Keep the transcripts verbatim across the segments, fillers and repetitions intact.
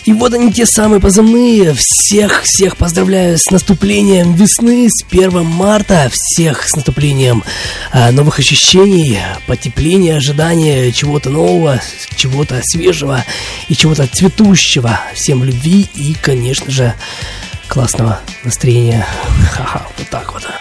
И вот они, те самые позывные. Всех-всех поздравляю с наступлением весны, с первого марта. Всех с наступлением а, новых ощущений, потепления, ожидания чего-то нового, чего-то свежего и чего-то цветущего. Всем любви и, конечно же, классного настроения. Ха-ха, вот так вот.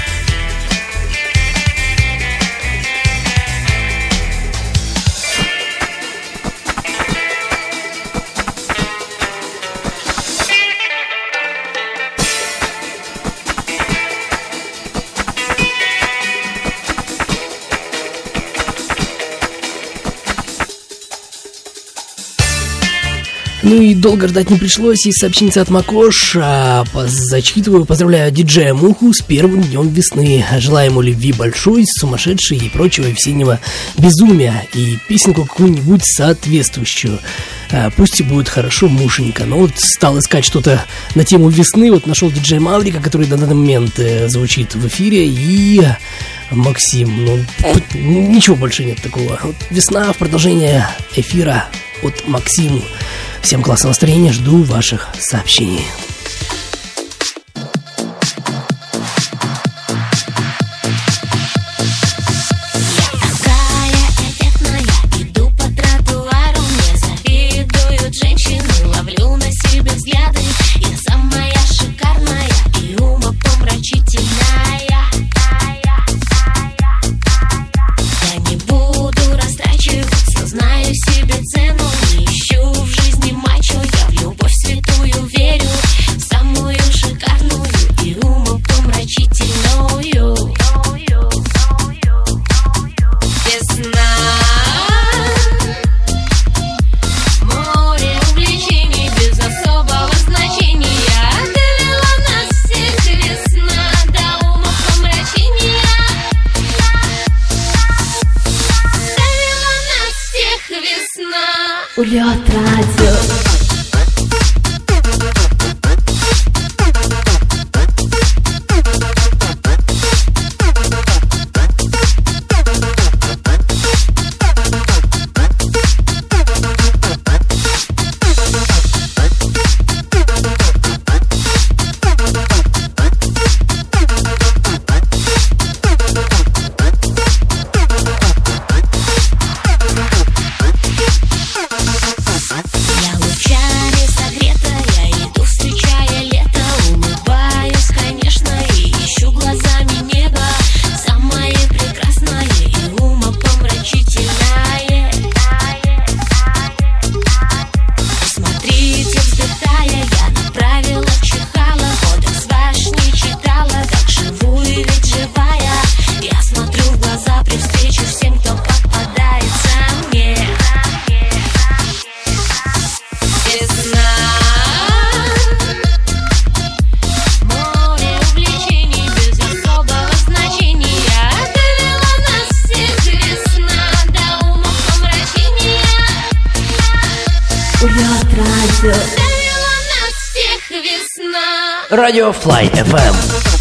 Ну и долго ждать не пришлось, и сообщение от Макош. А, зачитываю, поздравляю диджея Муху с первым днем весны. Желаю ему любви большой, сумасшедшей и прочего весеннего безумия. И песенку какую-нибудь соответствующую. А, пусть и будет хорошо, мушенька. Но вот стал искать что-то на тему весны. Вот нашел диджея Маврика, который на данный момент э, звучит в эфире. И Максим. Ну, ничего больше нет такого. Вот весна в продолжение эфира от Максима. Всем классного настроения, жду ваших сообщений. Улет радио. Радио Fly эф эм.